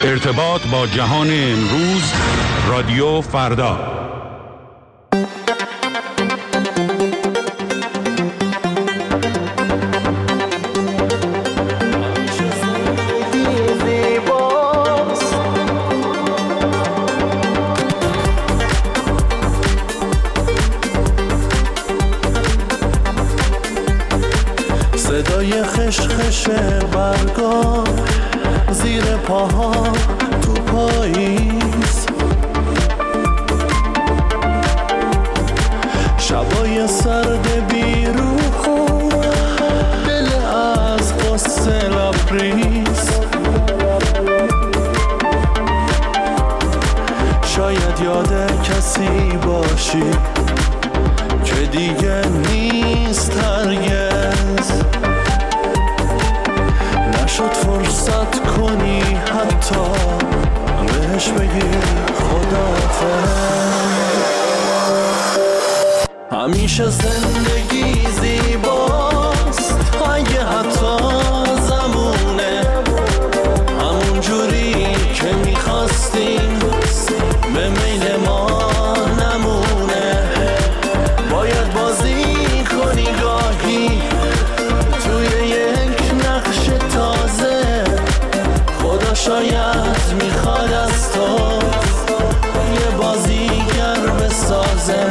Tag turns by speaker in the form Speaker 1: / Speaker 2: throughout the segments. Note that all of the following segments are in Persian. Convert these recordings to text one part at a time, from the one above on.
Speaker 1: ارتباط با جهان امروز، رادیو فردا.
Speaker 2: صدای خشخش برگا زیر پاها تو پاییز، شبای سرد بیروح و دل از قصه لبریز. شاید یاد کسی باشی که دیگه نیست هرگز، نشد فرصت کنی حتی بهش بگی خداحافظ. همیشه زندگی زیباست اگه حتی زمونه همون جوری که میخواستیم به میل ما نمونه. باید بازی کنی گاهی توی یک نقش تازه، خدا شاید میخواد از تو یه بازیگر بسازه.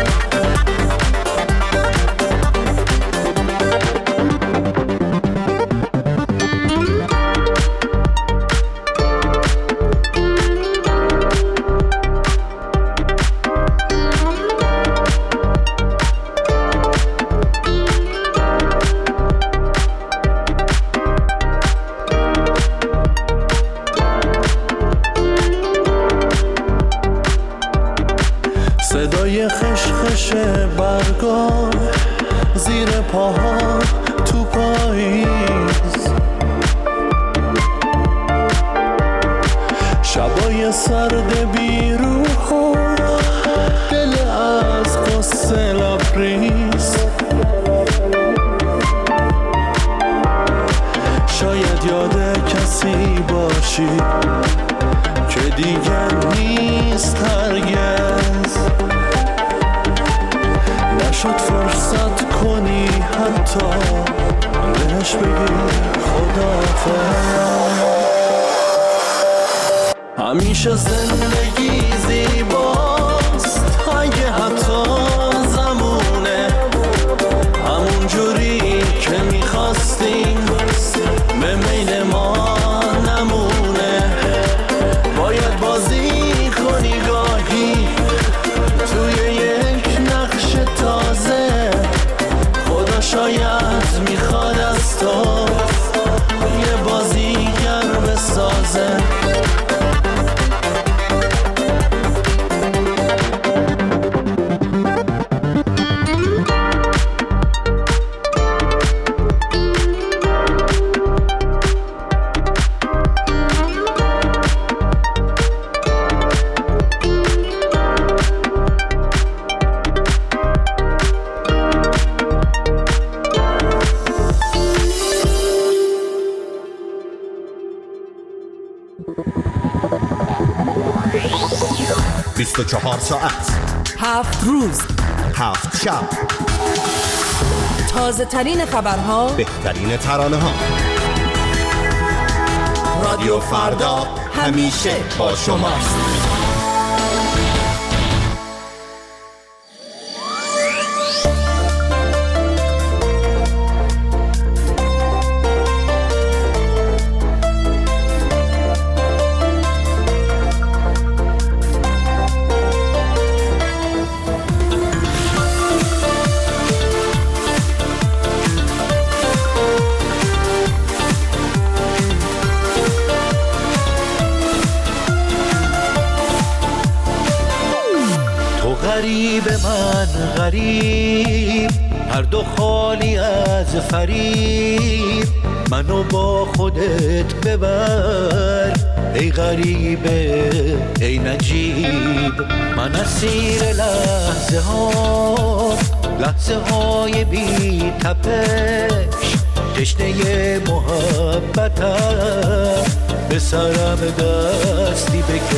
Speaker 2: صدای خشخش برگا زیر پاها تو پاییز، شبای سرد بیروح و دل از قصه لبریز. شاید یاد کسی باشی که دیگه نیست هرگز، نشد فرصت کنی حتی بهش بگی خداحافظ. همیشه زندگی زیباست اگه حتی زمونه همون جوری که میخواستیم به میل ما نمونه. باید بازی کنی گاهی توی یک نقش تازه، خدا شاید میخواد از تو یه بازیگر بسازه.
Speaker 3: چهار ساعت
Speaker 4: 7 روز
Speaker 3: 7 شب،
Speaker 4: تازه ترین خبرها،
Speaker 3: بهترین ترانه ها. رادیو فردا همیشه با شماست.
Speaker 2: غریب من غریب، هر دو خالی از فریب، منو با خودت ببر ای غریبه ای نجیب. من اسیر لحظه ها، لحظه های بی تپش، تشنه محبتم، به سرم دستی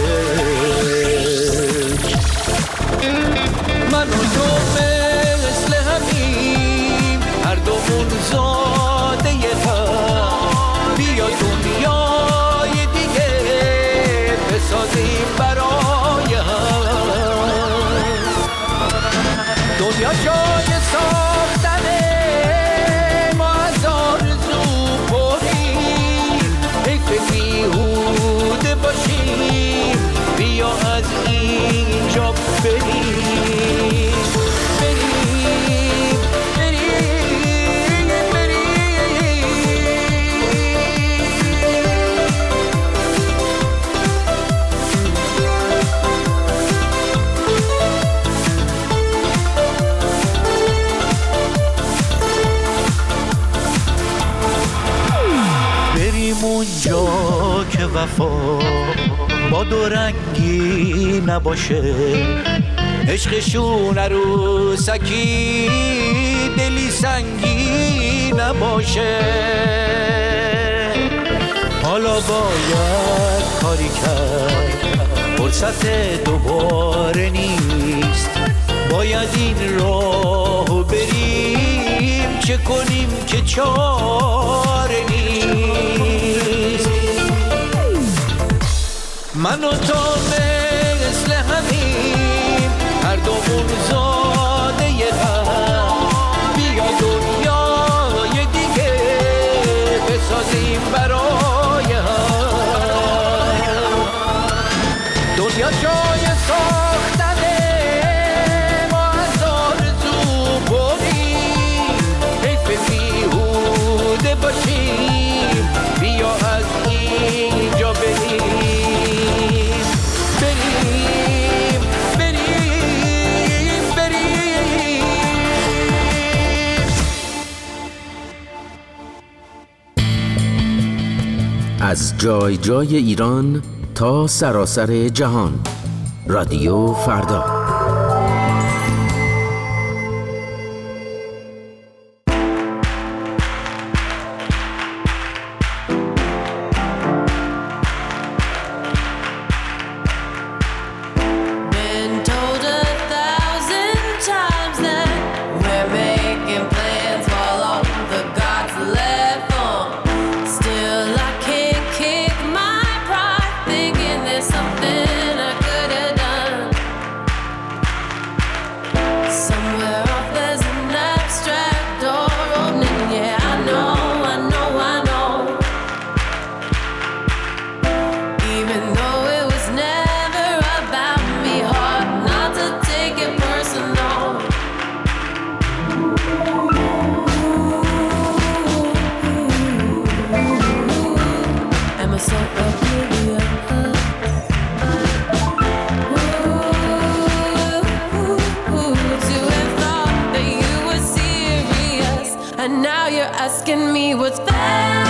Speaker 2: بکش. من و تو مثل همیم، هر دومون زاده هم. بیا دنیای دیگه بسازیم برای هم. دنیا جای ساختنه، ما از آرزو پریم. حیف بیهوده باشیم، بیا از اینجا بریم. اونجا که وفا با دو رنگی نباشه، عشقشون عروسکی دلی سنگی نباشه. حالا باید کاری کرد، فرصت دوباره نیست. باید این راهو بریم، چه کنیم که چاره نیست. من و تو مثل همیم، هر دومون زاده هم. بیا دنیای دیگه بسازیم برای هم. دنیا جای ساختنه، ما از آرزو بریم. حیف بیهوده باشیم، بیا از اینجا بریم.
Speaker 5: از جای جای ایران تا سراسر جهان، رادیو فردا.
Speaker 6: And now you're asking me what's fair,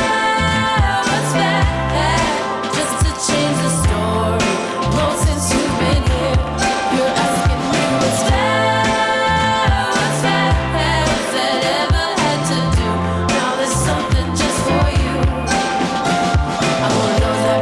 Speaker 6: just to change the story. Well, since you've been here, you're asking me what's fair, what's that ever had to do? Now there's something just for you. I wanna know that.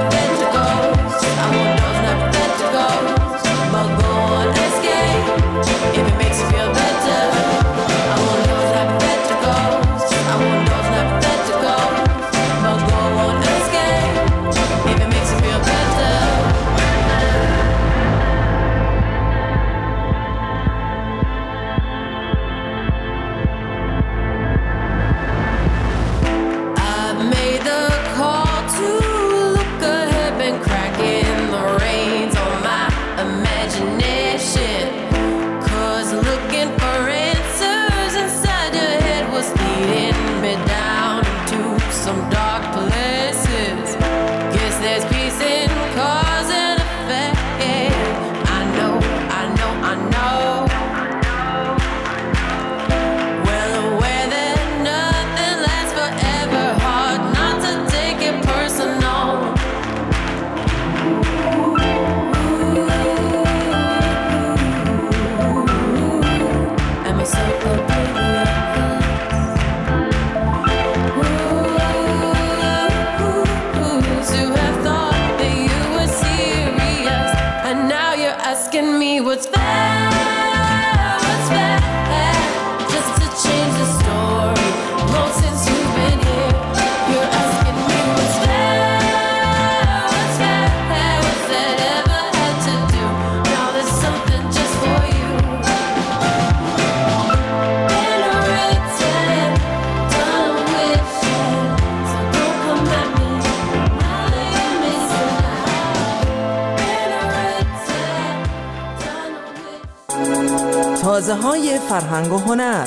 Speaker 4: رازهای فرهنگ و هنر.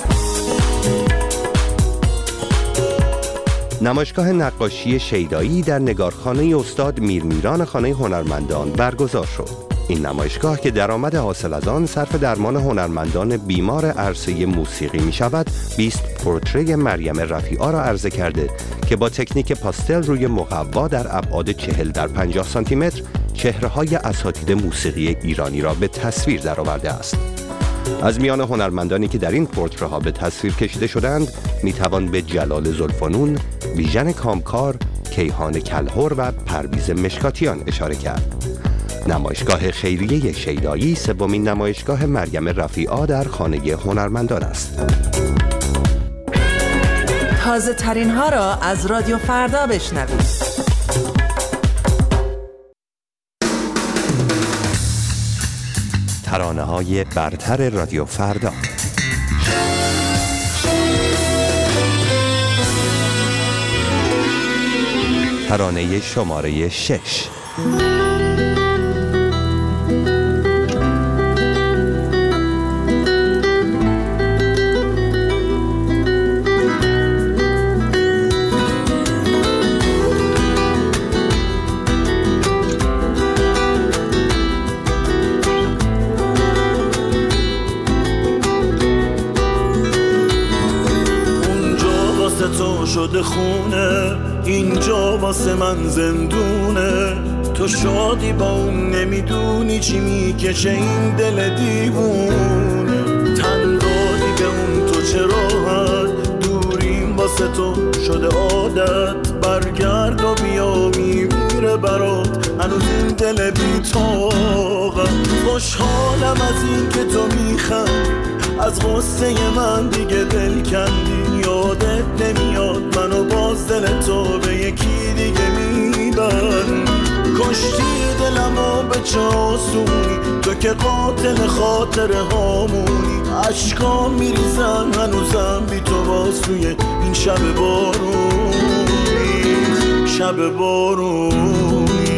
Speaker 3: نمایشگاه نقاشی شیدایی در نگارخانه استاد میرمیران خانه هنرمندان برگزار شد. این نمایشگاه که درآمد حاصل از آن صرف درمان هنرمندان بیمار عرصه موسیقی می شود، 20 پورتری مریم رفیعی را عرضه کرده که با تکنیک پاستل روی مقوا در ابعاد 40 در 50 سانتی متر چهره‌های اساتید موسیقی ایرانی را به تصویر درآورده است. از میان هنرمندانی که در این پورتره‌ها به تصویر کشیده شدند میتوان به جلال زلفنون، بیژن کامکار، کیهان کلهر و پرویز مشکاتیان اشاره کرد. نمایشگاه خیریه شیدایی سومین نمایشگاه مریم رفیعی در خانه هنرمندان است.
Speaker 4: تازه ترین ها را از رادیو فردا بشنوید.
Speaker 3: ترانه‌های برتر رادیو فردا. ترانه شماره 6.
Speaker 7: شده خونه، اینجا واسه من زندونه. تو شادی با اون نمیدونی چی میکشه این دل دیوونه. تن دادی به اون تو چه راحت، دوریم واسه تو شده عادت. برگرد و بیا میمیره برات هنوز این دل بی‌طاقت. خوشحالم از این که تو میخندی، از غصه من دیگه دل کندی. یادت نمیاد منو باز دل تو به یکی دیگه میبرد. کشتی دلمو به چه آسونی، تو که قاتل خاطره هامونی. عشقام میریزن هنوزم بی تو واسوی این شب بارونی، شب بارونی.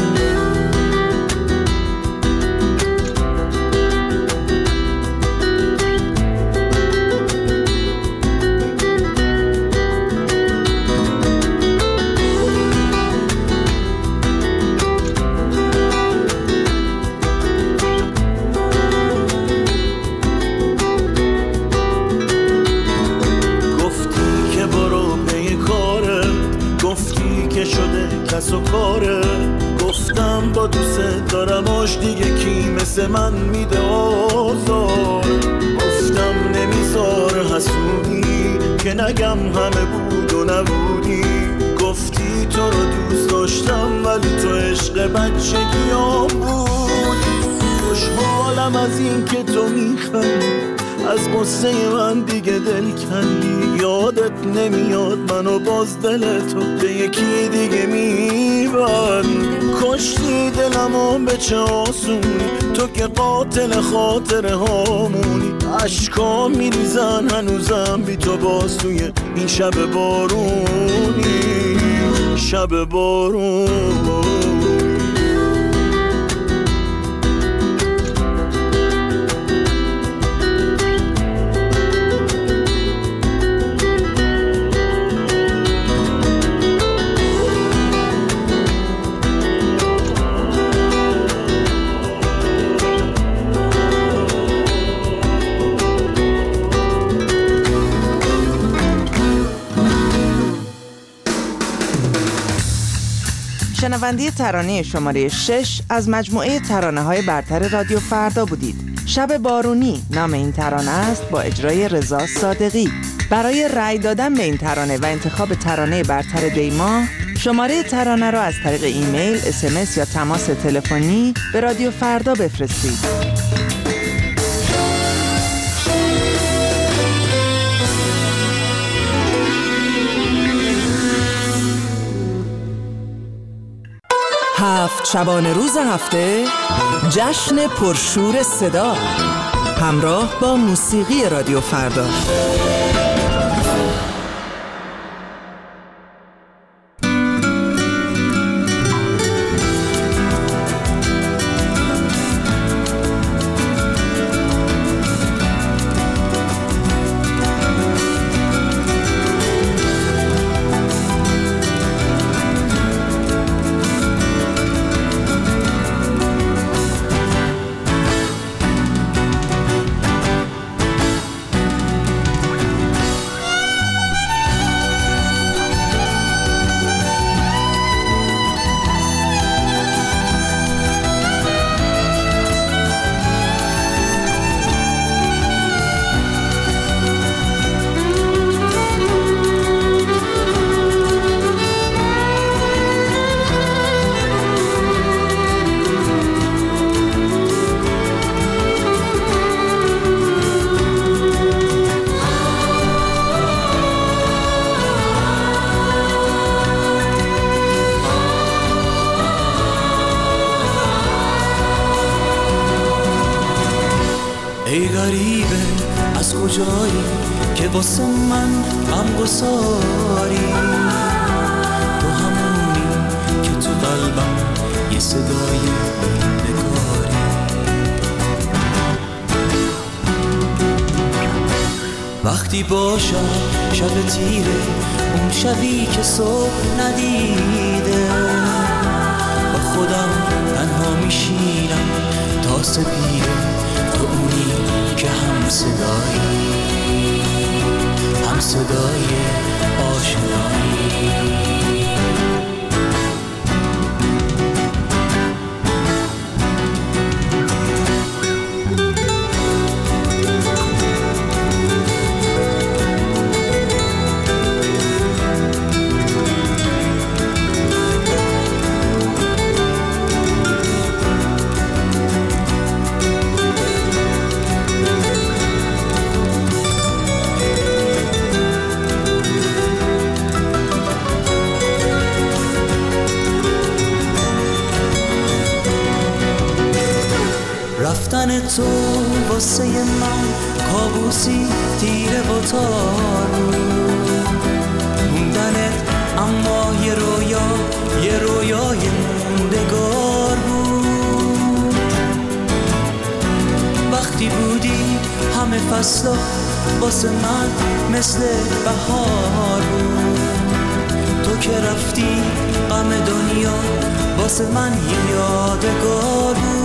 Speaker 7: کس و کاره، گفتم با دوست دارم آش دیگه کی مثل من میده آزار. گفتم نمیذاره حسودی که نگم همه بود و نبودی. گفتی تو رو دوست داشتم ولی تو عشق بچگیام بودی. خوشحالم از این که تو میخندی، از غصه من دیگه دل کندی. یادت نمیاد منو باز دل تو به یکی دیگه میبرد. کشتی دلمو به چه آسونی، تو که قاتل خاطره هامونی. عشقام میریزن هنوزم بی تو باز توی این شب بارونی، شب بارونی.
Speaker 4: شنونده ترانه شماره 6 از مجموعه ترانه‌های برتر رادیو فردا بودید. شب بارونی نام این ترانه است با اجرای رضا صادقی. برای رأی دادن به این ترانه و انتخاب ترانه برتر دیما، شماره ترانه را از طریق ایمیل، SMS یا تماس تلفنی به رادیو فردا بفرستید. هفت شبانه روز هفته، جشن پرشور صدا، همراه با موسیقی رادیو فردا.
Speaker 7: واسه من غمگساری، تو همونی که تو قلبم یه صدای نگاری. وقتی باشم شب تیره، اون شبی که صبح ندیده، با خودم تنها میشینم تا سپیره، تو اونی که هم صدای آشنایی. رفتن تو واسه من کابوسی تیره و تار بود، موندنت اما یه رویای موندگار بود. وقتی بودی همه فصلا واسه من مثل بهار بود، تو که رفتی غم دنیا واسه من یه یادگار بود.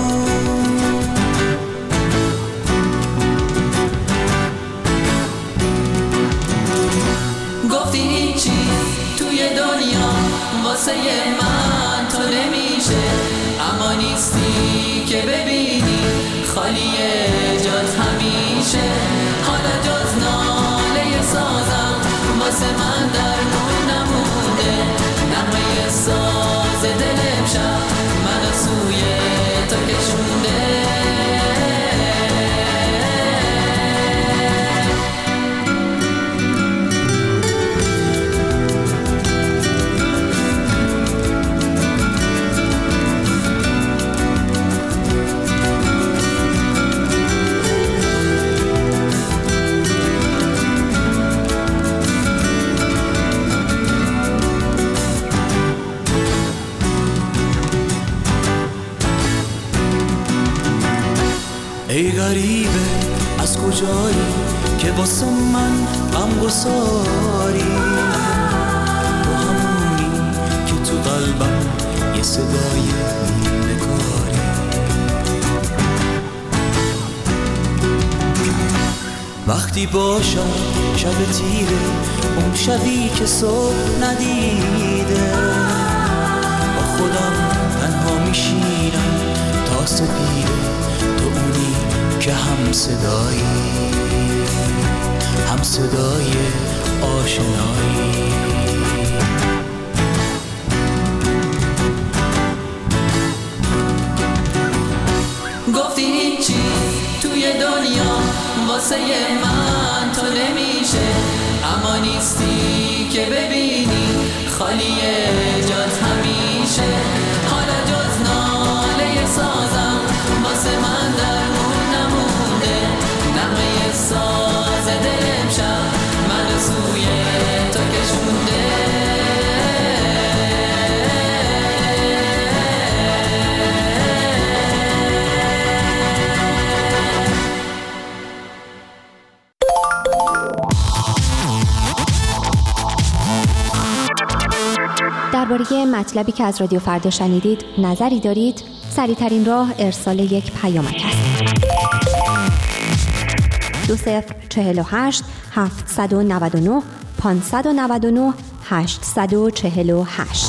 Speaker 2: گفتی هیچی توی دنیا واسه من تو نمیشه، اما نیستی که ببینی خالیه جات همیشه. حالا جز ناله سازم واسه من درمون نمونده، نغمه ساز دل امشب منو سوی تو کشونده.
Speaker 7: ای غریبه از کجایی که واسه من غمگساری، تو همونی که تو قلبم یه صدای نگاری. وقتی باشم شب تیره، اون شبی که صبح ندیده، با خودم تنها میشینم تا سپیره، تو اونی که هم صدای آشنایی.
Speaker 2: گفتی هیچی توی دنیا واسه من تو نمیشه، اما نیستی که ببینی خالیه جات همیشه. حالا جز ناله سازم واسه من درمون نمونده، نغمه ساز دل امشب منو سوی تو کشونده.
Speaker 8: درباره مطلبی که از رادیو فردا شنیدید نظری دارید؟ سریع‌ترین راه ارسال یک پیامک است. 2048 799 599 848.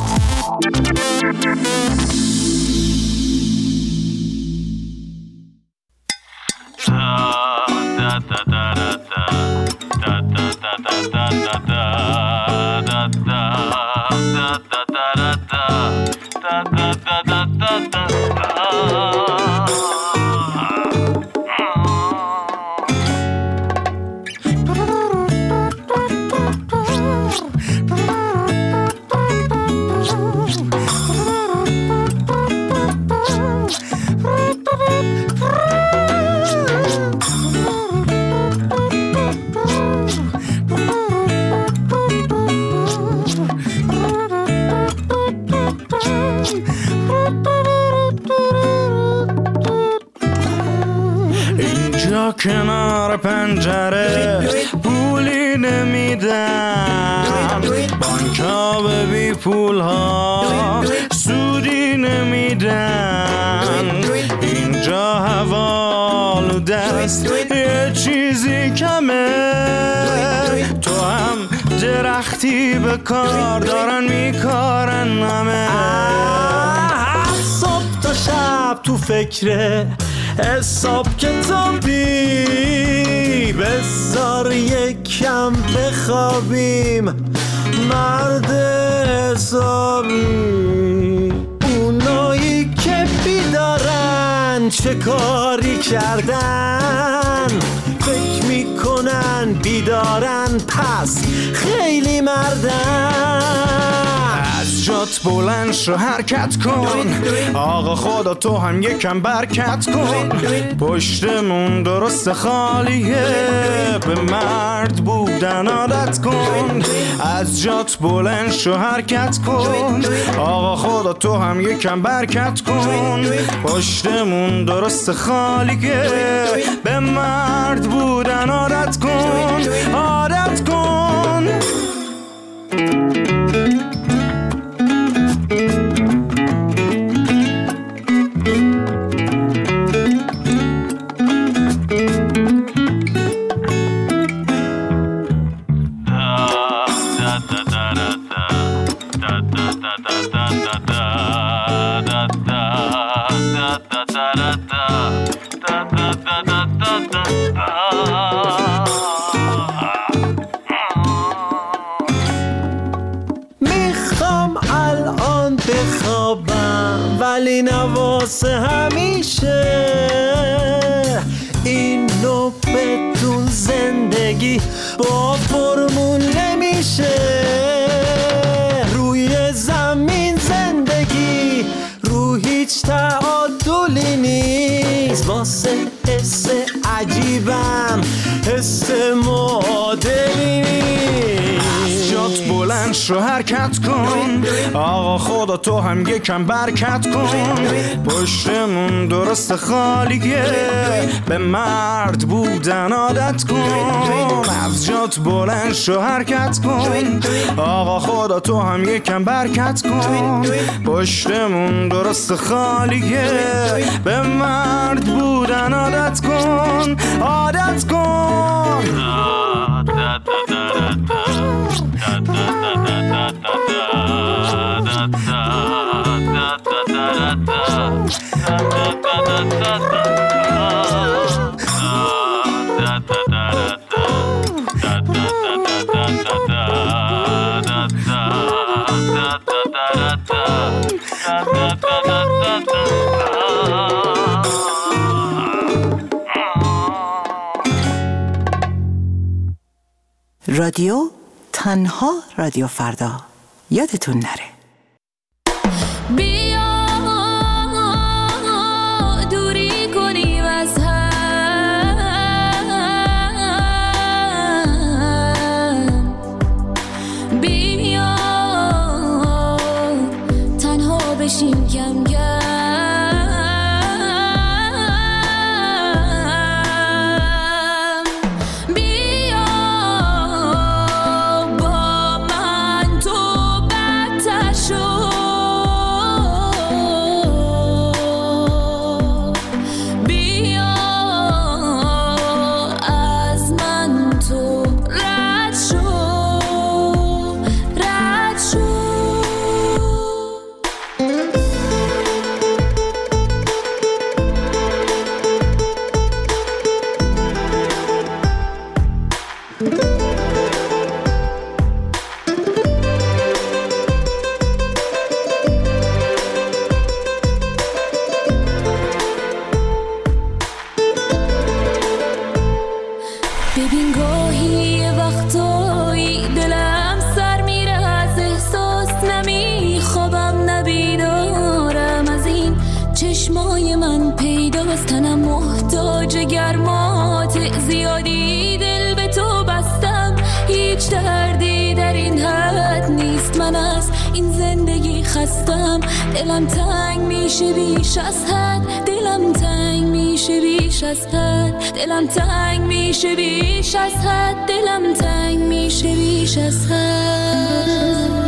Speaker 7: اینجا کنار پنجره پولی نمیدم، بانکا به بی پول ها سودی نمیدن. اینجا هوا آلودست، یه چیزی کمه، تو هم درختی به کار دارن میکارن همه. صبح تا شب تو فکره حساب کتابی، بذار یکم بخوابیم مرد حسابی. اونایی که بیدارن چه کاری کردن، فکر میکنن بیدارن پس خیلی مردن. از جات بلند شو حرکت کن، آقا خدا تو هم یکم برکت کن. پشتمون درست خالیه، به مرد بودن عادت کن. از جات بلند شو حرکت کن، آقا خدا تو هم یکم برکت کن. پشتمون درست خالیه، به مرد بودن عادت کن، عادت کن. میخوام الان بخوابم ولی نواسه همیشه، اینو بدون زندگی با فرمون نمیشه. روی زمین زندگی رو هیچ تعادلی نیست، واسه حس عجیبم حس معادلی نیست. از جات بلند شو حرکت کن، آقا خدا تو هم یکم برکت کن. پشتمون درست خالیه، به مرد بودن عادت کن. از جات بلند شو حرکت کن، آقا خدا تو هم یکم برکت کن. پشتمون درست خالیه، به مرد بودن عادت کن، عادت کن.
Speaker 4: رادیو تنها رادیو فردا، یادتون نره.
Speaker 6: بیا دوری کنیم از هم، بیا تنها بشیم کم کم.
Speaker 9: ببین گاهی وقتایی دلم سر میره از احساس، نمیخوابم نبیدارم از این چشمای من پیداست. تنم محتاج گرمات زیادی، دل به تو بستم هیچ دردی در این حد نیست. من از این زندگی خستم، دلم تنگ میشه بیش از حد، دلم تنگ میشه بیش از حد، دلم تنگ میشه بیش از حد، دلم تنگ میشه بیش از حد.